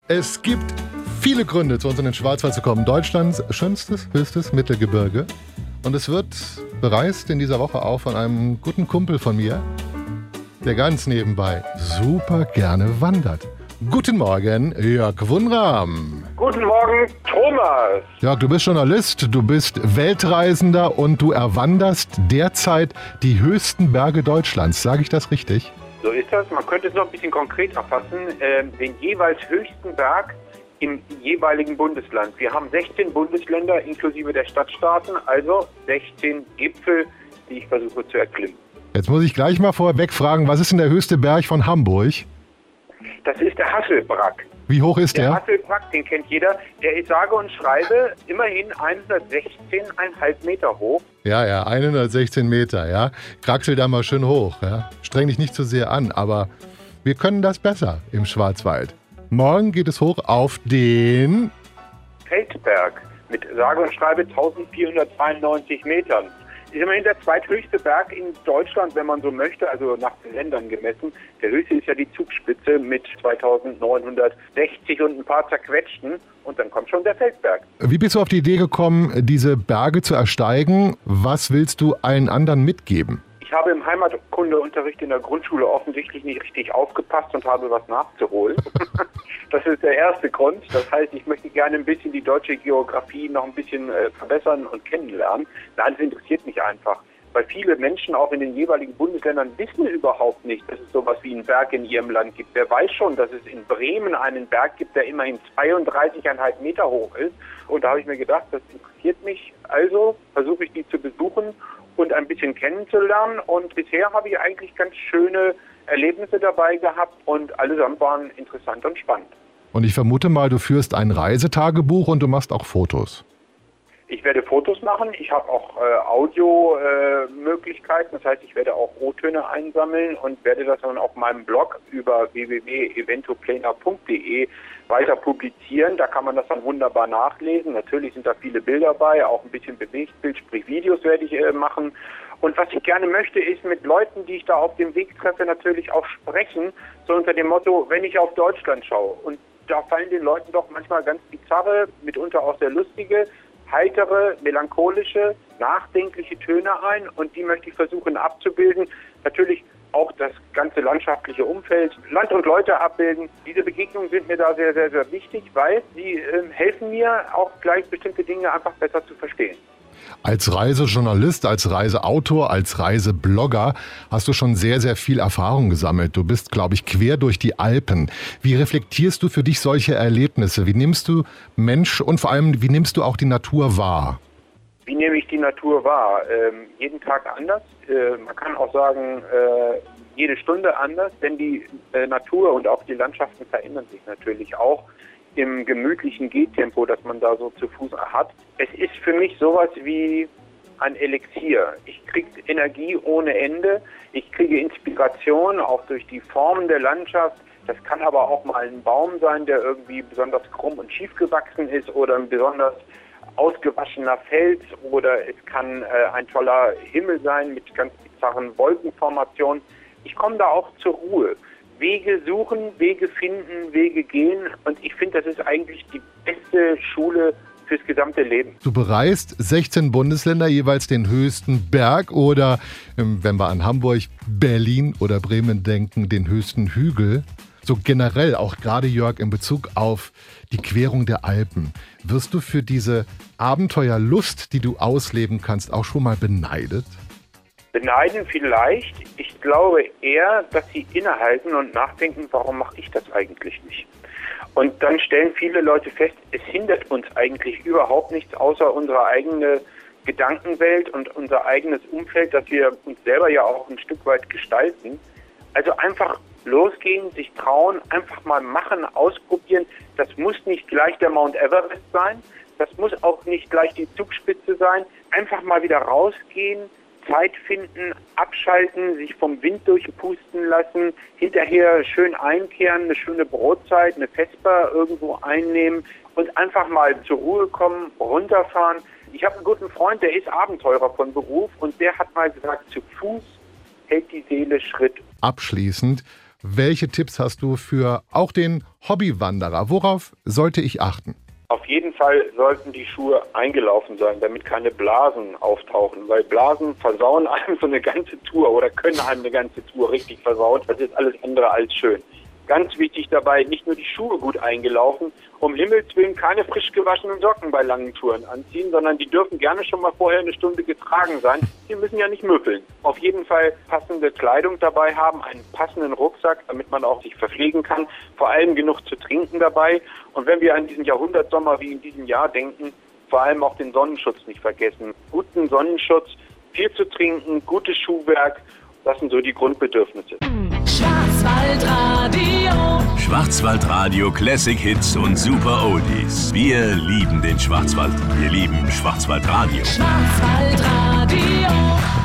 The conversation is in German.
Es gibt viele Gründe, zu uns in den Schwarzwald zu kommen. Deutschlands schönstes, höchstes Mittelgebirge. Und es wird bereist in dieser Woche auch von einem guten Kumpel von mir, der ganz nebenbei super gerne wandert. Guten Morgen, Jörg Wunram. Guten Morgen, Thomas. Jörg, du bist Journalist, du bist Weltreisender und du erwanderst derzeit die höchsten Berge Deutschlands. Sage ich das richtig? So ist das. Man könnte es noch ein bisschen konkreter fassen. Den jeweils höchsten Berg im jeweiligen Bundesland. Wir haben 16 Bundesländer inklusive der Stadtstaaten, also 16 Gipfel, die ich versuche zu erklimmen. Jetzt muss ich gleich mal vorweg fragen, was ist denn der höchste Berg von Hamburg? Das ist der Hasselbrack. Wie hoch ist der? Der Hasselbrack, den kennt jeder. Der ist sage und schreibe immerhin 116,5 Meter hoch. Ja, 116 Meter, ja. Kraxel da mal schön hoch, ja. Streng dich nicht zu sehr an, aber wir können das besser im Schwarzwald. Morgen geht es hoch auf den Feldberg mit sage und schreibe 1492 Metern. Ist immerhin der zweithöchste Berg in Deutschland, wenn man so möchte, also nach den Ländern gemessen. Der höchste ist ja die Zugspitze mit 2960 und ein paar zerquetschten. Und dann kommt schon der Feldberg. Wie bist du auf die Idee gekommen, diese Berge zu ersteigen? Was willst du allen anderen mitgeben? Ich habe im Heimatkundeunterricht in der Grundschule offensichtlich nicht richtig aufgepasst und habe was nachzuholen. Das ist der erste Grund. Das heißt, ich möchte gerne ein bisschen die deutsche Geografie noch ein bisschen verbessern und kennenlernen. Nein, das interessiert mich einfach. Weil viele Menschen auch in den jeweiligen Bundesländern wissen überhaupt nicht, dass es sowas wie einen Berg in ihrem Land gibt. Wer weiß schon, dass es in Bremen einen Berg gibt, der immerhin 32,5 Meter hoch ist. Und da habe ich mir gedacht, das interessiert mich. Also versuche ich die zu besuchen und ein bisschen kennenzulernen. Und bisher habe ich eigentlich ganz schöne Erlebnisse dabei gehabt und allesamt waren interessant und spannend. Und ich vermute mal, du führst ein Reisetagebuch und du machst auch Fotos. Ich werde Fotos machen, ich habe auch Audio-Möglichkeiten, das heißt, ich werde auch O-Töne einsammeln und werde das dann auf meinem Blog über www.eventoplaner.de weiter publizieren. Da kann man das dann wunderbar nachlesen. Natürlich sind da viele Bilder bei, auch ein bisschen Bewegtbild, sprich Videos werde ich machen. Und was ich gerne möchte, ist mit Leuten, die ich da auf dem Weg treffe, natürlich auch sprechen, so unter dem Motto, wenn ich auf Deutschland schaue. Und da fallen den Leuten doch manchmal ganz bizarre, mitunter auch sehr lustige, heitere, melancholische, nachdenkliche Töne ein und die möchte ich versuchen abzubilden. Natürlich auch das ganze landschaftliche Umfeld, Land und Leute abbilden. Diese Begegnungen sind mir da sehr, sehr, sehr wichtig, weil sie helfen mir auch gleich bestimmte Dinge einfach besser zu verstehen. Als Reisejournalist, als Reiseautor, als Reiseblogger hast du schon sehr, sehr viel Erfahrung gesammelt. Du bist, glaube ich, quer durch die Alpen. Wie reflektierst du für dich solche Erlebnisse? Wie nimmst du Mensch und vor allem, wie nimmst du auch die Natur wahr? Wie nehme ich die Natur wahr? Jeden Tag anders. Man kann auch sagen, jede Stunde anders, denn die Natur und auch die Landschaften verändern sich natürlich auch im gemütlichen Gehtempo, das man da so zu Fuß hat. Es ist für mich sowas wie ein Elixier. Ich kriege Energie ohne Ende, ich kriege Inspiration auch durch die Formen der Landschaft. Das kann aber auch mal ein Baum sein, der irgendwie besonders krumm und schief gewachsen ist oder ein besonders ausgewaschener Fels oder es kann ein toller Himmel sein mit ganz bizarren Wolkenformationen. Ich komme da auch zur Ruhe. Wege suchen, Wege finden, Wege gehen und ich finde, das ist eigentlich die beste Schule fürs gesamte Leben. Du bereist 16 Bundesländer, jeweils den höchsten Berg oder, wenn wir an Hamburg, Berlin oder Bremen denken, den höchsten Hügel. So generell, auch gerade Jörg, in Bezug auf die Querung der Alpen. Wirst du für diese Abenteuerlust, die du ausleben kannst, auch schon mal beneidet? Beneiden vielleicht. Ich glaube eher, dass sie innehalten und nachdenken, warum mache ich das eigentlich nicht? Und dann stellen viele Leute fest, es hindert uns eigentlich überhaupt nichts, außer unsere eigene Gedankenwelt und unser eigenes Umfeld, das wir uns selber ja auch ein Stück weit gestalten. Also einfach losgehen, sich trauen, einfach mal machen, ausprobieren. Das muss nicht gleich der Mount Everest sein, das muss auch nicht gleich die Zugspitze sein. Einfach mal wieder rausgehen, Zeit finden, abschalten, sich vom Wind durchpusten lassen, hinterher schön einkehren, eine schöne Brotzeit, eine Vesper irgendwo einnehmen und einfach mal zur Ruhe kommen, runterfahren. Ich habe einen guten Freund, der ist Abenteurer von Beruf und der hat mal gesagt, zu Fuß hält die Seele Schritt. Abschließend, Welche Tipps hast du für auch den Hobbywanderer? Worauf sollte ich achten? Auf jeden Fall sollten die Schuhe eingelaufen sein, damit keine Blasen auftauchen, weil Blasen versauen einem so eine ganze Tour oder können einem eine ganze Tour richtig versauen. Das ist alles andere als schön. Ganz wichtig dabei, nicht nur die Schuhe gut eingelaufen, um Himmels Willen keine frisch gewaschenen Socken bei langen Touren anziehen, sondern die dürfen gerne schon mal vorher eine Stunde getragen sein. Die müssen ja nicht müffeln. Auf jeden Fall passende Kleidung dabei haben, einen passenden Rucksack, damit man auch sich verpflegen kann, vor allem genug zu trinken dabei. Und wenn wir an diesen Jahrhundertsommer wie in diesem Jahr denken, vor allem auch den Sonnenschutz nicht vergessen. Guten Sonnenschutz, viel zu trinken, gutes Schuhwerk, das sind so die Grundbedürfnisse. Schwarzwaldradio. Schwarzwaldradio Classic Hits und Super Oldies. Wir lieben den Schwarzwald. Wir lieben Schwarzwaldradio. Schwarzwaldradio.